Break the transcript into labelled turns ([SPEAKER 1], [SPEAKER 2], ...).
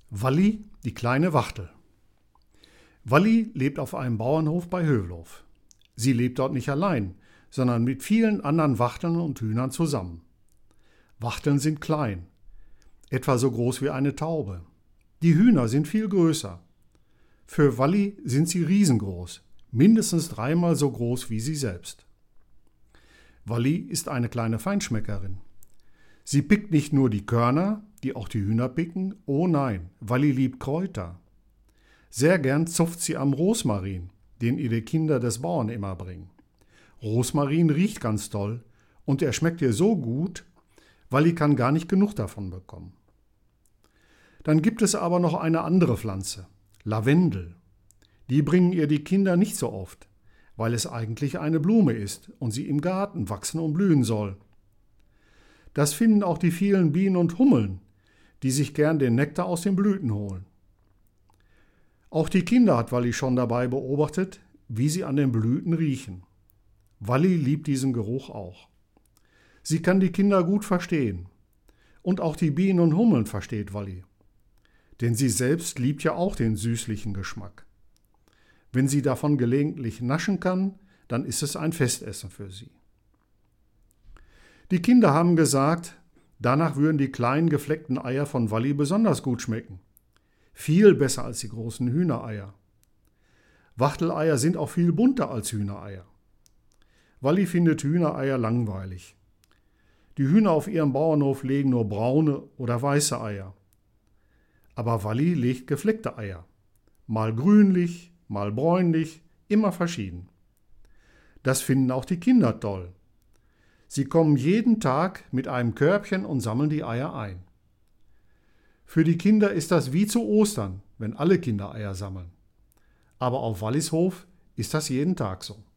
[SPEAKER 1] Walli, die kleine Wachtel. Walli lebt auf einem Bauernhof bei Hövelhof. Sie lebt dort nicht allein, sondern mit vielen anderen Wachteln und Hühnern zusammen. Wachteln sind klein, etwa so groß wie eine Taube. Die Hühner sind viel größer. Für Walli sind sie riesengroß, mindestens 3-mal so groß wie sie selbst. Walli ist eine kleine Feinschmeckerin. Sie pickt nicht nur die Körner, die auch die Hühner picken, oh nein, Walli liebt Kräuter. Sehr gern zupft sie am Rosmarin, den ihr die Kinder des Bauern immer bringen. Rosmarin riecht ganz toll und er schmeckt ihr so gut, Walli kann gar nicht genug davon bekommen. Dann gibt es aber noch eine andere Pflanze, Lavendel. Die bringen ihr die Kinder nicht so oft, weil es eigentlich eine Blume ist und sie im Garten wachsen und blühen soll. Das finden auch die vielen Bienen und Hummeln, die sich gern den Nektar aus den Blüten holen. Auch die Kinder hat Walli schon dabei beobachtet, wie sie an den Blüten riechen. Walli liebt diesen Geruch auch. Sie kann die Kinder gut verstehen. Und auch die Bienen und Hummeln versteht Walli. Denn sie selbst liebt ja auch den süßlichen Geschmack. Wenn sie davon gelegentlich naschen kann, dann ist es ein Festessen für sie. Die Kinder haben gesagt, danach würden die kleinen gefleckten Eier von Walli besonders gut schmecken. Viel besser als die großen Hühnereier. Wachteleier sind auch viel bunter als Hühnereier. Walli findet Hühnereier langweilig. Die Hühner auf ihrem Bauernhof legen nur braune oder weiße Eier. Aber Walli legt gefleckte Eier. Mal grünlich, mal bräunlich, immer verschieden. Das finden auch die Kinder toll. Sie kommen jeden Tag mit einem Körbchen und sammeln die Eier ein. Für die Kinder ist das wie zu Ostern, wenn alle Kinder Eier sammeln. Aber auf Wallis Hof ist das jeden Tag so.